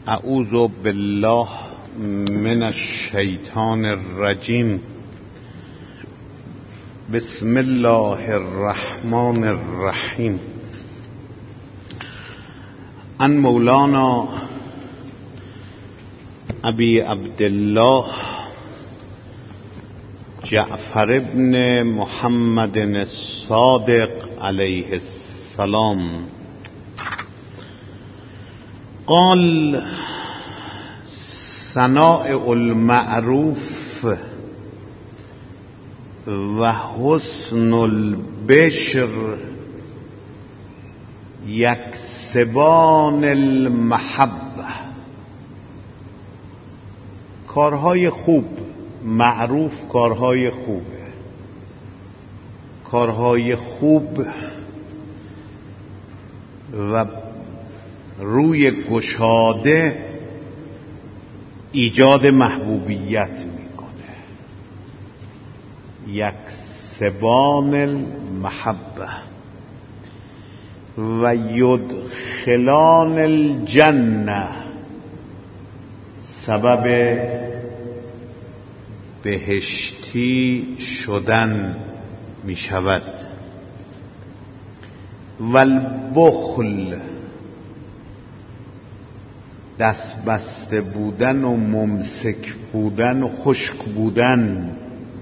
اعوذ بالله من الشیطان الرجیم. بسم الله الرحمن الرحیم. عن مولانا ابی عبدالله جعفر ابن محمد الصادق علیه السلام قال: صنائع المعروف و حسن البشر یکسبان المحبه. کارهای خوب، معروف کارهای خوبه، کارهای خوب و روی گشاده ایجاد محبوبیت میکنه. یکسبان المحبه و یدخلان الجنه، سبب بهشتی شدن می شود. و البخل، دست بسته بودن و ممسک بودن و خشک بودن،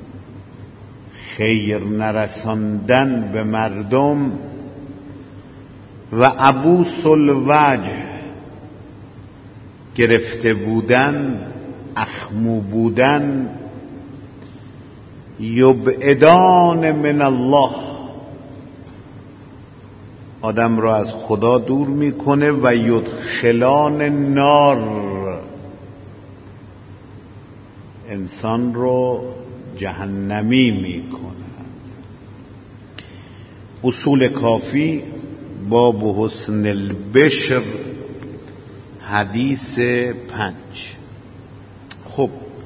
خیر نرساندن به مردم. و عبوس الوجه، گرفته بودن، اخمو بودن. یبعدان من الله، آدم را از خدا دور میکنه. و یدخلان النار، انسان رو جهنمی میکنه. اصول کافی باب حسن البشر، حدیث 5. خب،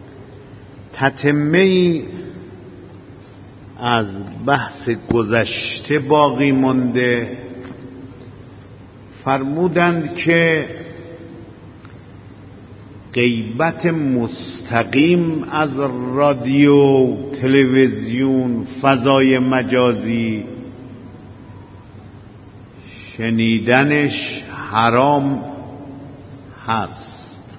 تتمه از بحث گذشته باقی مونده. فرمودند که غیبت مستقیم از رادیو، تلویزیون، فضای مجازی، شنیدنش حرام هست.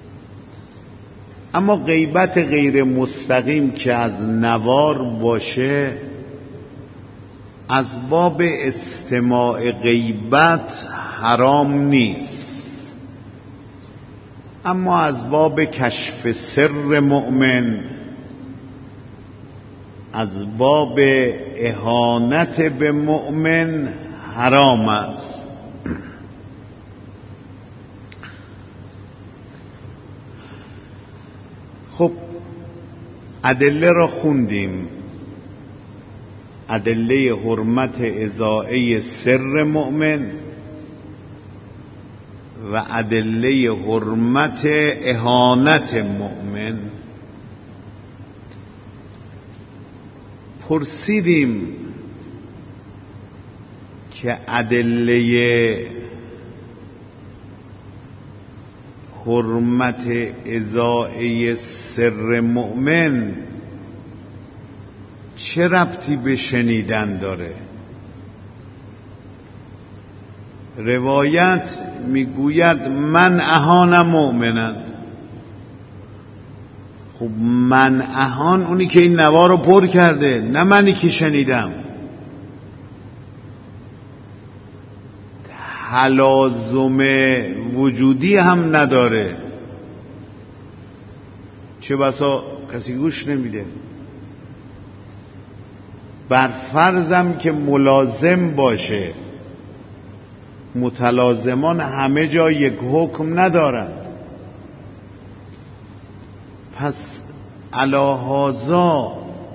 اما غیبت غیر مستقیم که از نوار باشه، از باب استماع غیبت حرام نیست، اما از باب کشف سر مؤمن، از باب اهانت به مؤمن حرام است. خب، ادله را خوندیم. ادله حرمت اذاعه سر مؤمن و ادله حرمت اهانت مؤمن. پرسیدیم که ادله حرمت اذاعه سر مؤمن چه ربطی به شنیدن داره؟ روایت میگوید من اهان مؤمنا. خب، من اهان اونی که این نوا رو پر کرده، نه منی که شنیدم. تلازم وجودی هم نداره، چه بسا کسی گوش نمیده. بر فرضم که ملازم باشه، متلازمان همه جا یک حکم ندارند. پس علی هذا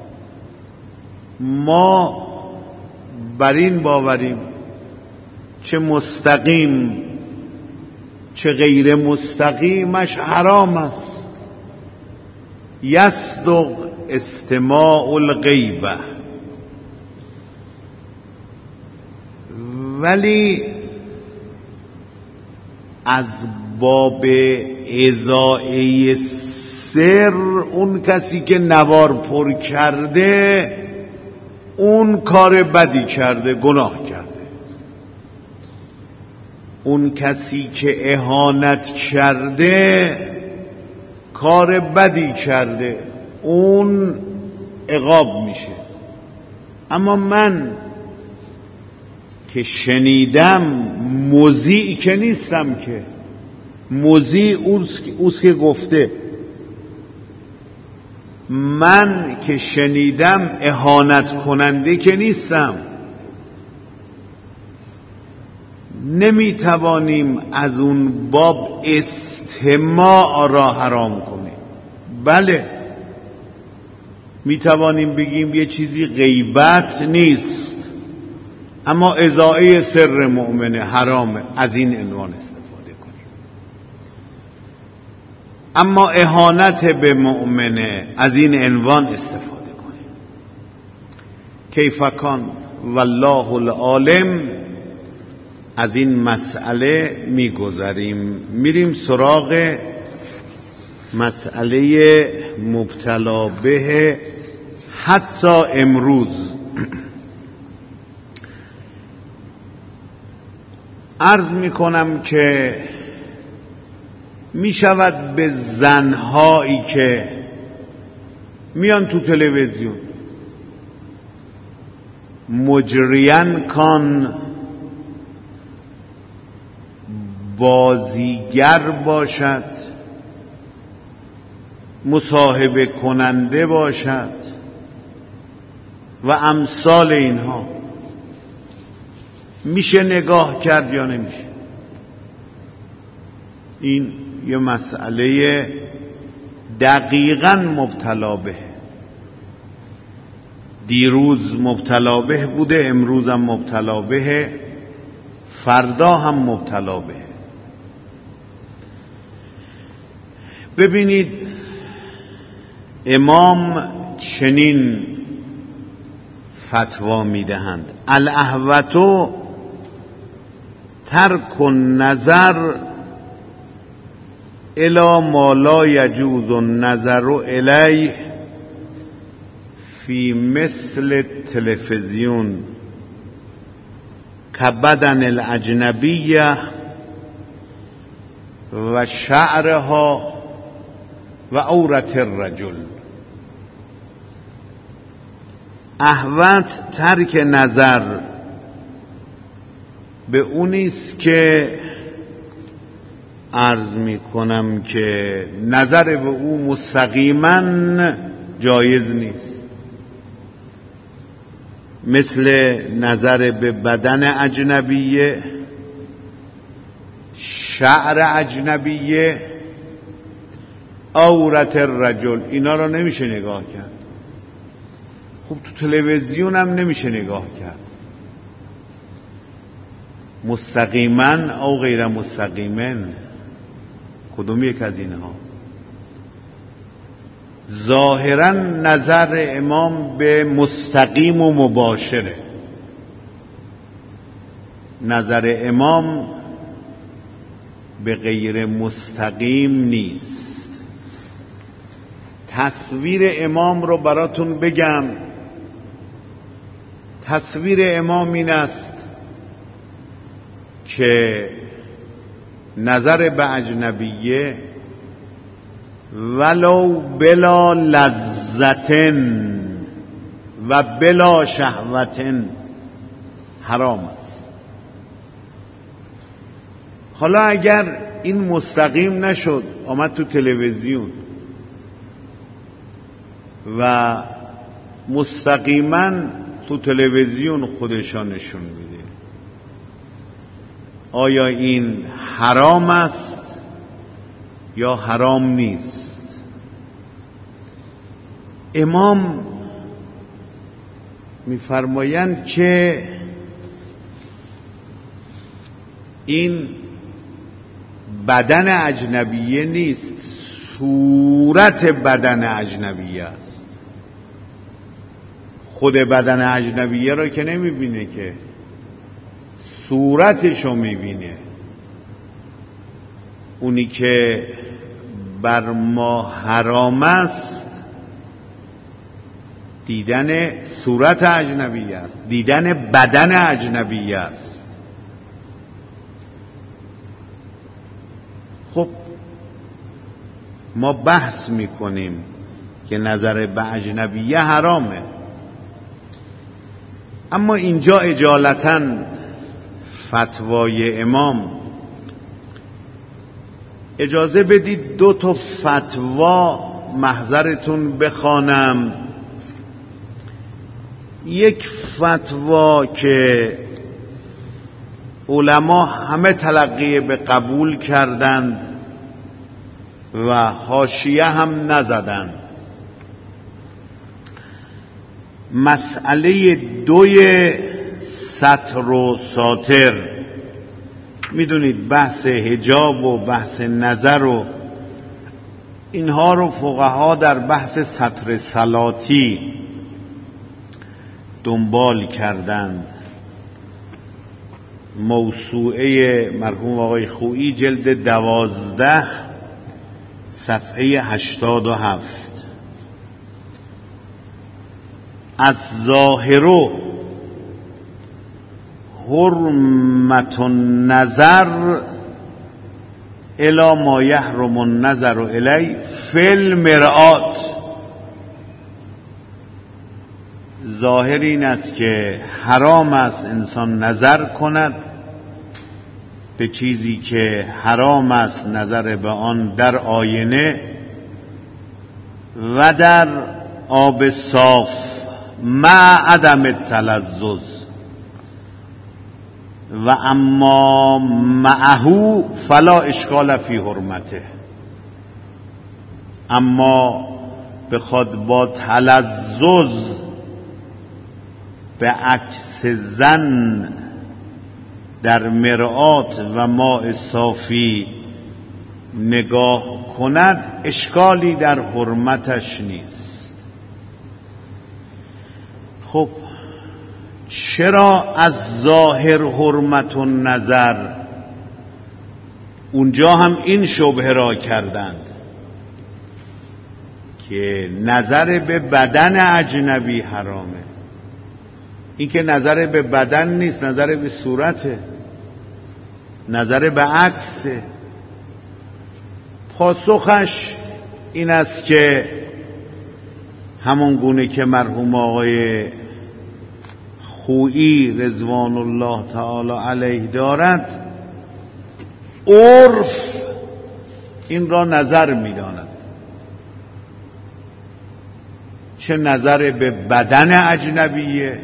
ما بر این باوریم چه مستقیم چه غیر مستقیمش حرام است. یصدق استماع الغیبه. ولی از باب ازاعه سر اون کسی که نوار پر کرده اون کار بدی کرده، گناه کرده. اون کسی که اهانت کرده کار بدی کرده، اون عقاب میشه. اما من که شنیدم، مذیع که نیستم، که مذیع اوست که گفته. من که شنیدم اهانت کننده که نیستم. نمیتوانیم از اون باب استماع را حرام کنیم. بله میتوانیم بگیم یه چیزی غیبت نیست، اما اذاعه سر مؤمنه، حرامه، از این عنوان استفاده کنیم. اما اهانت به مؤمنه، از این عنوان استفاده کنیم. کیف کان والله العالم. از این مسئله میگذریم، میریم سراغ مسئله مبتلا به حتی امروز. عرض میکنم که میشود به زنهایی که میان تو تلویزیون مجریان کان، بازیگر باشد، مصاحبه کننده باشد و امثال اینها، میشه نگاه کرد یا نمیشه؟ این یه مسئله دقیقاً مبتلا به. دیروز مبتلا به بوده، امروز هم مبتلا به، فردا هم مبتلا به. ببینید امام چنین فتوا میدهند: الاهوت ترک النظر الی ما لا یجوز النظر الیه فی مثل تلویزیون کبدن الاجنبیه و شعرها و عورت الرجل. اهوت ترک نظر به اونیست که عرض می کنم که نظر به او مستقیما جایز نیست، مثل نظر به بدن اجنبیه، شعر اجنبیه، عورت الرجل. اینا رو نمیشه نگاه کرد. خب تو تلویزیون هم نمیشه نگاه کرد، مستقیما او غیر مستقیما. کدوم یک از اینها؟ ظاهرا نظر امام به مستقیم و مباشره، نظر امام به غیر مستقیم نیست. تصویر امام رو براتون بگم. تصویر امام این است که نظر به اجنبیه ولو بلا لذتن و بلا شهوتن حرام است. حالا اگر این مستقیم نشد، آمد تو تلویزیون و مستقیما تو تلویزیون خودشان نشون میده، آیا این حرام است یا حرام نیست؟ امام میفرمایند که این بدن اجنبیه نیست، صورت بدن اجنبیه است. خود بدن اجنبیه را که نمیبینه، که صورتشو میبینه. اونی که بر ما حرام است دیدن صورت اجنبی است، دیدن بدن اجنبی است. خب ما بحث میکنیم که نظر به اجنبیه حرامه، اما اینجا اجالتاً فتوای امام، اجازه بدید 2 تا فتوا محضرتون بخوانم. یک فتوا که علما همه تلقی به قبول کردند و حاشیه هم نزدند. مسئله 2 ستر و ساتر، میدونید بحث حجاب و بحث نظر و اینها رو فقها در بحث ستر صلاتی دنبال کردند. موسوعه مرحوم آقای خویی جلد 12 صفحه 87. از ظاهرو حرمت النظر الی ما یحرم النظر الی فی المرآت. ظاهر این است که حرام است انسان نظر کند به چیزی که حرام است نظر به آن در آینه و در آب صاف مع عدم التلذذ و اما معه فلا اشکال فی حرمته. اما بخواد با تلذذ به عکس زن در مرآت و ماء صافی نگاه کند اشکالی در حرمتش نیست. خب چرا از ظاهر حرمت النظر؟ اونجا هم این شبهه را کردند که نظر به بدن اجنبی حرامه. این که نظر به بدن نیست، نظر به صورته، نظر به عکسه. پاسخش این است که همون گونه که مرحوم آقای خویی رضوان الله تعالی علیه دارد، عرف این را نظر می‌داند، چه نظر به بدن اجنبیه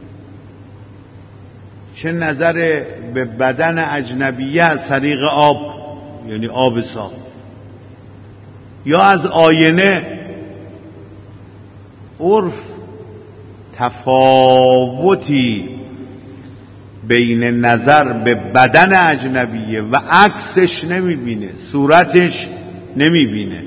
چه نظر به بدن اجنبیه از طریق آب، یعنی آب صاف، یا از آینه. عرف تفاوتی بین نظر به بدن اجنبیه و عکسش نمیبینه، صورتش نمیبینه.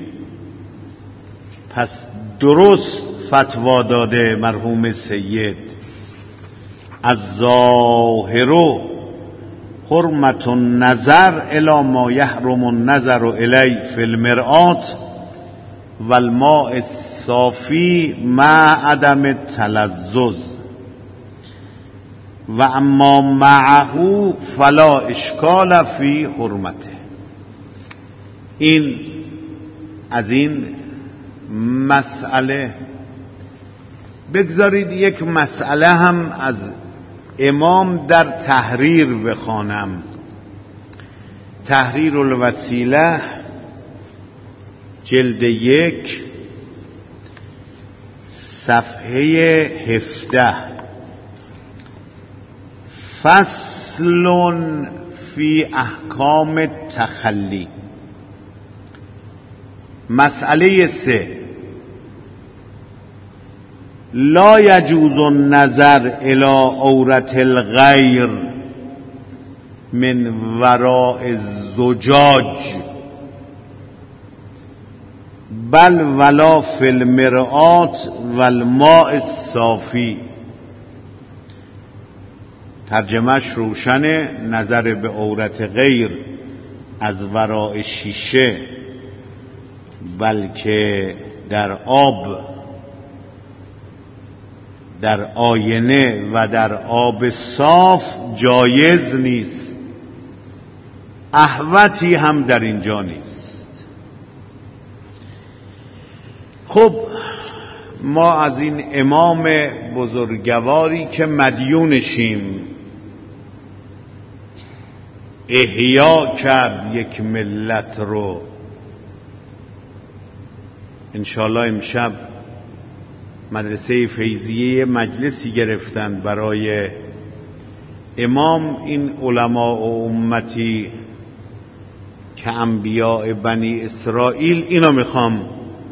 پس درست فتوا داده مرحوم سید، از ظاهر حرمت النظر الی ما یحرم النظر الی فی المرآت و الماء الصافی مع عدم التلذذ و اما معه فلا اشکال فی حرمته. این از این مسئله. بگذارید یک مسئله هم از امام در تحریر بخوانم. تحریر الوسیله جلد 1 صفحه 17. فصل فی احکام التخلی. مسئله 3: لا یجوز النظر الی عورت الغیر من وراء الزجاج بل ولا فی المرآت و الماء الصافی. ترجمهش روشنه: نظر به عورت غیر از وراء شیشه بلکه در آب، در آینه و در آب صاف جایز نیست. احوطی هم در اینجا نیست. خب ما از این امام بزرگواری که مدیونشیم، احیا کرد یک ملت رو، انشالله امشب مدرسه فیضیه مجلسی گرفتن برای امام این علما و امتی که انبیاء بنی اسرائیل، اینو میخوام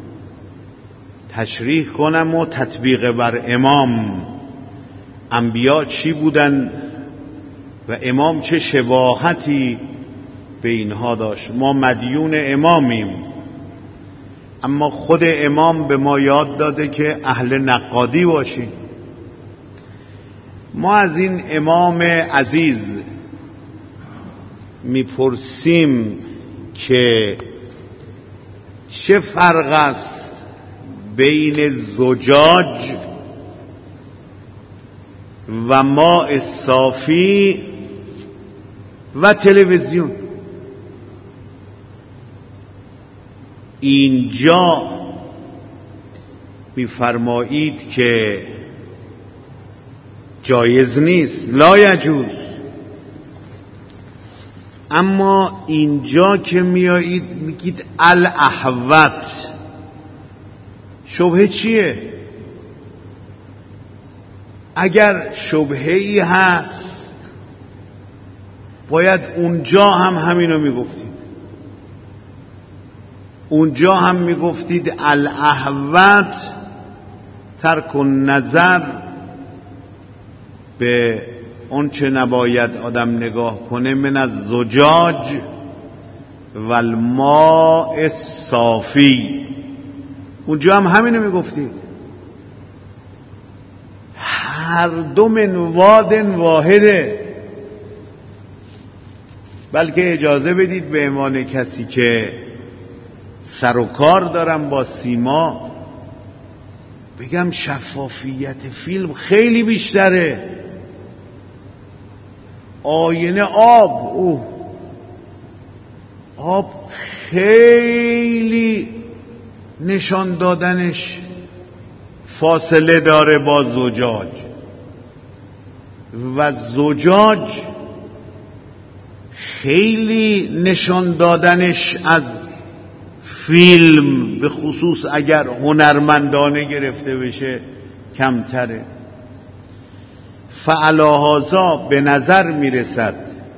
تشریح کنم و تطبیق بر امام. انبیاء چی بودن و امام چه شباهتی به اینها داشت. ما مدیون امامیم، اما خود امام به ما یاد داده که اهل نقادی باشیم. ما از این امام عزیز میپرسیم که چه فرق است بین زجاج و ماء صافی و تلویزیون. اینجا میفرمایید که جایز نیست، لا یجوز. اما اینجا که میایید میگید الاحوط، شبهه چیه؟ اگر شبهه‌ای هست باید اونجا هم همینو میگفتید. اونجا هم میگفتید الاحوط ترک النظر به اون چه نباید آدم نگاه کنه، من از زجاج و الماء صافی. اونجا هم همینو میگفتید. هر دو من واد واحده. بلکه اجازه بدید به عنوان کسی که سر و کار دارم با سیما بگم شفافیت فیلم خیلی بیشتره. آینه آب خیلی نشان دادنش فاصله داره با زجاج، و زجاج خیلی نشان دادنش از فیلم، به خصوص اگر هنرمندانه گرفته بشه، کمتره. فعلی هذا به نظر میرسد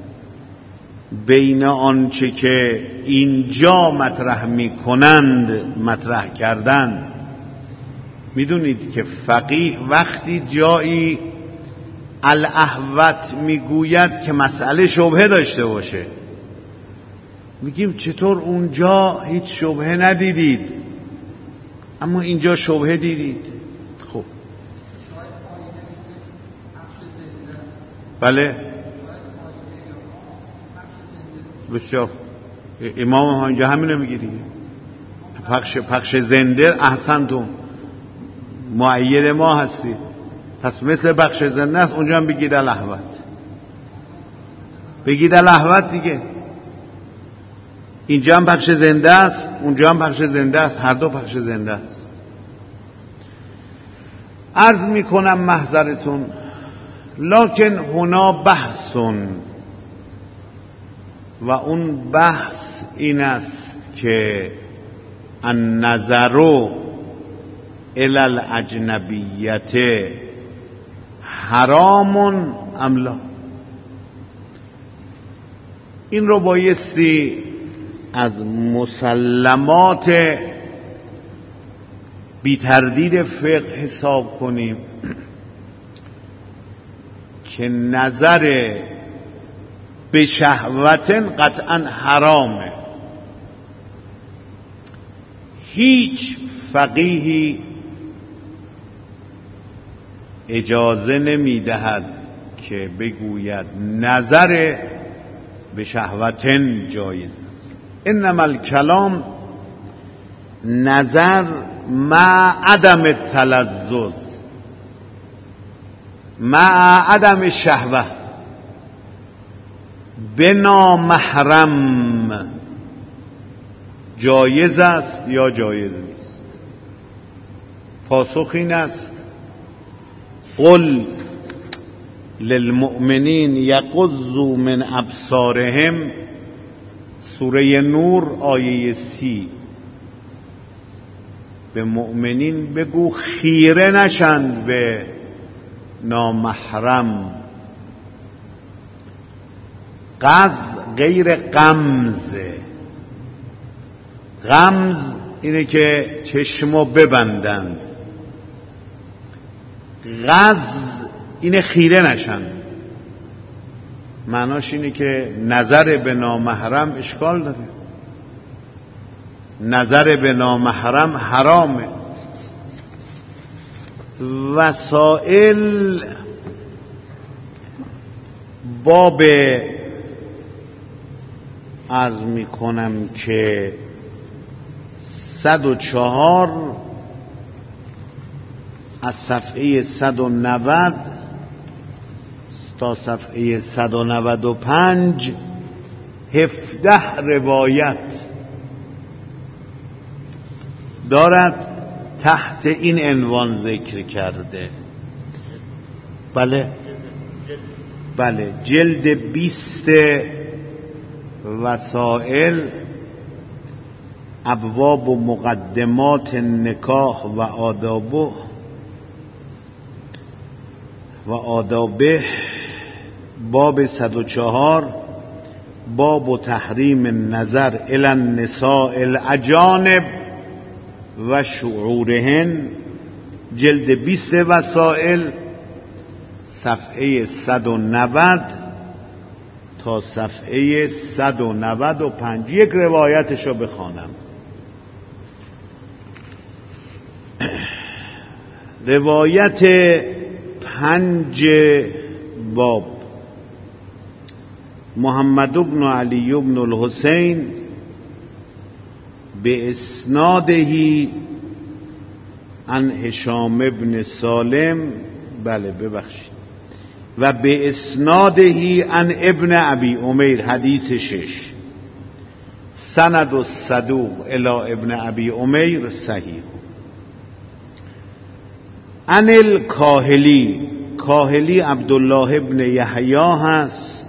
بین آنچه که اینجا مطرح میکنند مطرح کردن. میدونید که فقیه وقتی جایی الاحوط میگوید که مسئله شبهه داشته باشه، میگیم چطور اونجا هیچ شبهه ندیدید اما اینجا شبهه دیدید؟ خب بله، بسیار. امام ها اینجا همینو میگه دیگه، پخش زنده. احسنتون، مؤید ما هستید. پس مثل بخش زنده است، اونجا هم بگید الاحوط، بگید الاحوط دیگه. اینجا هم پخش زنده است، اونجا هم پخش زنده است، هر دو پخش زنده است. عرض میکنم محضرتون، لکن هنا بحثون، و اون بحث این است که النظر الی الاجنبیت حرام ام لا. این رو بایستی از مسلمات بی تردید فقه حساب کنیم که نظر به شهوت قطعا حرامه. هیچ فقیهی اجازه نمیدهد که بگوید نظر به شهوتن جایز است. انما الکلام نظر مع عدم تلذذ مع عدم شهوه به نامحرم جایز است یا جایز نیست؟ پاسخ این است: قل للمؤمنین یغضوا من ابصارهم، سوره نور آیه 30. به مؤمنین بگو خیره نشند به نامحرم. غض غیر غمز. غمز اینه که چشمو ببندند، غض اینه خیره نشند. معناش اینه که نظر به نامحرم اشکال داره، نظر به نامحرم حرامه. وسائل باب عرض می کنم که 104 از صفحه 190 تا صفحه 195 17 روایت دارد تحت این عنوان ذکر کرده. بله جلد 20 وسائل، ابواب و مقدمات نکاح و آدابه، باب 104 باب تحریم النظر الی النساء الاجانب و شعورهن، جلد 20 وسائل، صفحه 190 تا صفحه 195. یک روایتشو بخوانم. روایت 5 باب: محمد بن علی بن الحسین به اسناده عن هشام بن سالم، و به اسناده عن ابن ابی امیر، حدیث 6. سند الصدوق الی ابن ابی امیر صحیح. عن الکاهلی، کاهلی عبدالله ابن یحیی هست،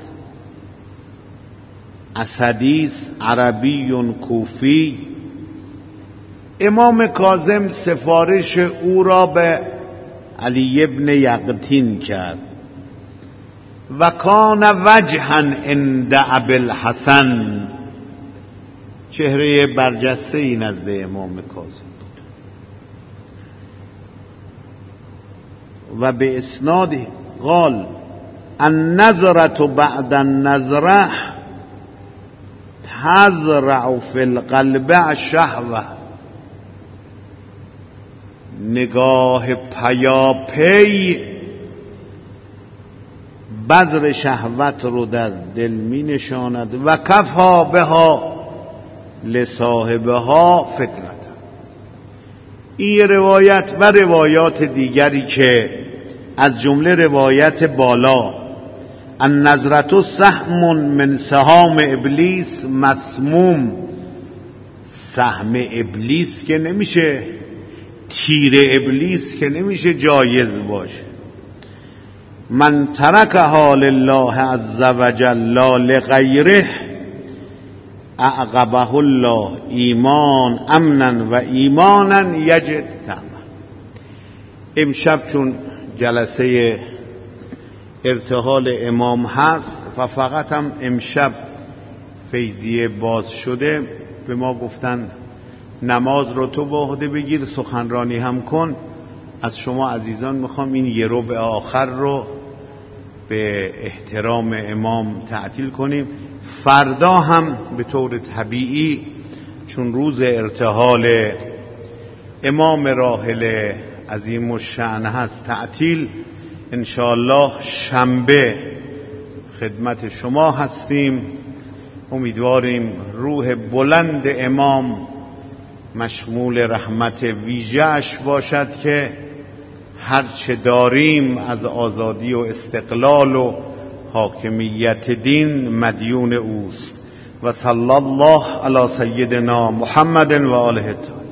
اسدی عربی کوفی. امام کاظم سفارش او را به علی ابن یقطین کرد و کان وجها عند ابوالحسن، چهره برجسته ای نزد امام کاظم بود. و به اسناد قال النظرة بعد النظرة تزرع فی القلب الشهوة، نگاه پیاپی بذر شهوت رو در دل می نشاند. و کفها بها لصاحبها فتنة. این روایت و روایات دیگری که از جمله روایت بالا النظرة سهم من سهام ابلیس مسموم، سهم ابلیس که نمیشه، تیر ابلیس که نمیشه جایز باشه. من ترکها لله عز وجل لا لغیره اعقبه الله ایمان امنا و ایمانا یجد طعما. امشب چون جلسه ارتحال امام هست و فقط هم امشب فیضیه باز شده، به ما گفتن نماز رو تو به عهده بگیر، سخنرانی هم کن. از شما عزیزان میخوام این یه ربع آخر رو به احترام امام تعطیل کنیم. فردا هم به طور طبیعی چون روز ارتحال امام راحل عظیم الشأن هست تعطیل، انشاءالله شنبه خدمت شما هستیم. امیدواریم روح بلند امام مشمول رحمت ویژه‌اش باشد که هرچه داریم از آزادی و استقلال و حاکمیت دین مدیون اوست. و صلی الله علی سیدنا محمد و آله الطاهرین.